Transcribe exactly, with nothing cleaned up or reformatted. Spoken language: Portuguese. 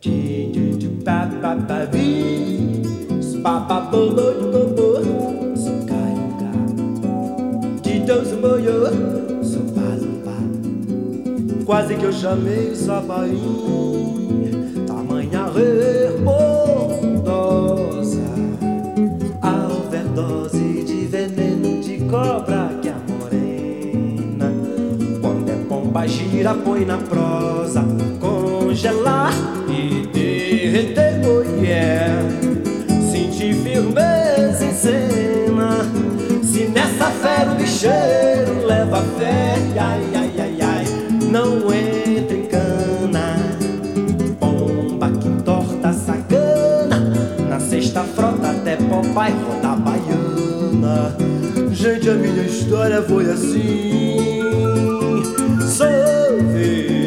Quase que eu chamei Sapaim, tamanha rebordosa, a overdose de veneno de cobra que a morena, quando é pomba gira, põe na prosa, congelar e derreter, oh yeah. Sentir firmeza em cena, se nessa fera o bicheiro leva fé, ai, ai, ai, ai. Não entra em cana, pomba que entorta sacana, na sexta frota até Popeye roda a baiana. Gente, a minha história foi assim, sou